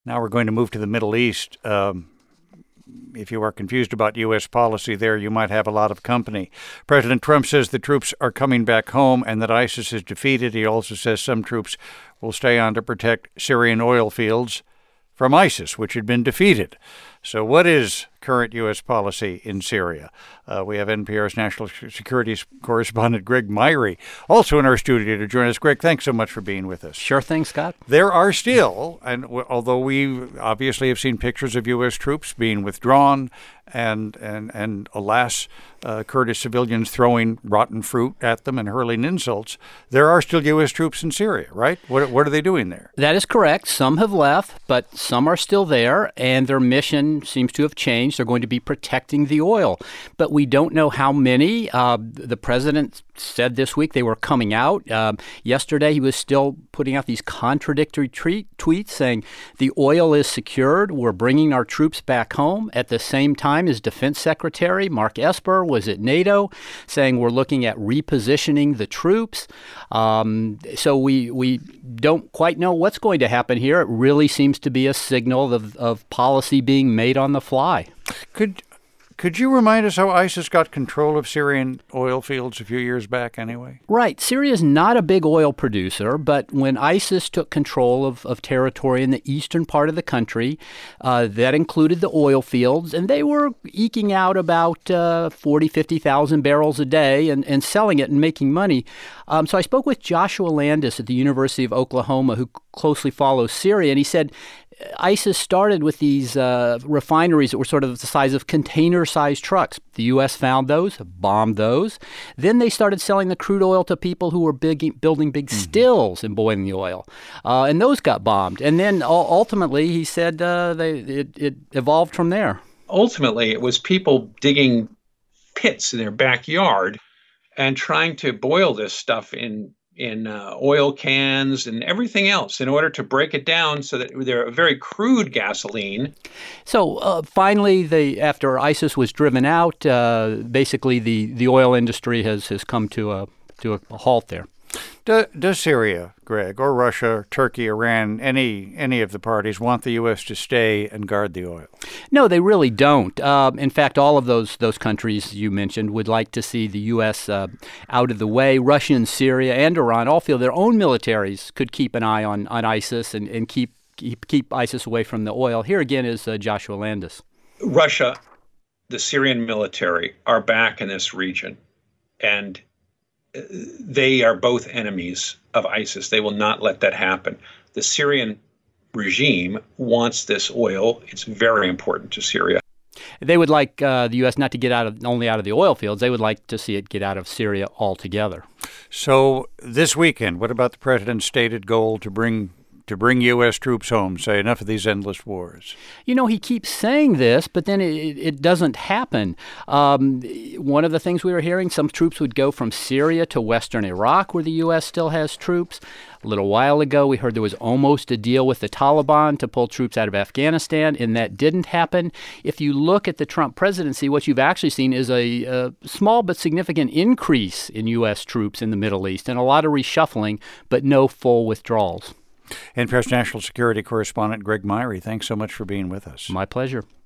Now we're going to move to the Middle East. If you are confused about U.S. policy there, you might have a lot of company. President Trump says the troops are coming back home and that ISIS is defeated. He also says some troops will stay on to protect Syrian oil fields from ISIS, which had been defeated. So what is current U.S. policy in Syria? We have NPR's national security correspondent Greg Myrie also in our studio to join us. Greg, thanks so much for being with us. Sure thing, Scott. There are still, and although we obviously have seen pictures of U.S. troops being withdrawn and alas, Kurdish civilians throwing rotten fruit at them and hurling insults, there are still U.S. troops in Syria, right? What are they doing there? That is correct. Some have left, but some are still there, and their mission seems to have changed. They're going to be protecting the oil, but we don't know how many. The president said this week they were coming out. Yesterday, he was still putting out these contradictory tweets saying the oil is secured. We're bringing our troops back home. At the same time, his defense secretary, Mark Esper, was at NATO saying we're looking at repositioning the troops. So we don't quite know what's going to happen here. It really seems to be a signal of policy being made on the fly. Could you remind us how ISIS got control of Syrian oil fields a few years back anyway? Right. Syria is not a big oil producer, but when ISIS took control of territory in the eastern part of the country, that included the oil fields, and they were eking out about 50,000 barrels a day and selling it and making money. So I spoke with Joshua Landis at the University of Oklahoma, who closely follows Syria, and he said ISIS started with these refineries that were sort of the size of container-sized trucks. The U.S. found those, bombed those. Then they started selling the crude oil to people who were building big stills and boiling the oil. And those got bombed. And then ultimately, he said it evolved from there. Ultimately, it was people digging pits in their backyard and trying to boil this stuff in oil cans and everything else in order to break it down so that they're a very crude gasoline. So finally, after ISIS was driven out, basically the oil industry has come to a halt there. Does Syria, Greg, or Russia, or Turkey, Iran, any of the parties want the U.S. to stay and guard the oil? No, they really don't. In fact, all of those countries you mentioned would like to see the U.S. Out of the way. Russia and Syria and Iran all feel their own militaries could keep an eye on ISIS and keep ISIS away from the oil. Here again is Joshua Landis. Russia, the Syrian military, are back in this region, and they are both enemies of ISIS. They will not let that happen. The Syrian regime wants this oil. It's very important to Syria. They would like the U.S. not to get only out of the oil fields. They would like to see it get out of Syria altogether. So this weekend, what about the president's stated goal to bring U.S. troops home, say enough of these endless wars? You know, he keeps saying this, but then it doesn't happen. One of the things we were hearing, some troops would go from Syria to western Iraq, where the U.S. still has troops. A little while ago, we heard there was almost a deal with the Taliban to pull troops out of Afghanistan, and that didn't happen. If you look at the Trump presidency, what you've actually seen is a small but significant increase in U.S. troops in the Middle East, and a lot of reshuffling, but no full withdrawals. NPR's national security correspondent Greg Myrie, thanks so much for being with us. My pleasure.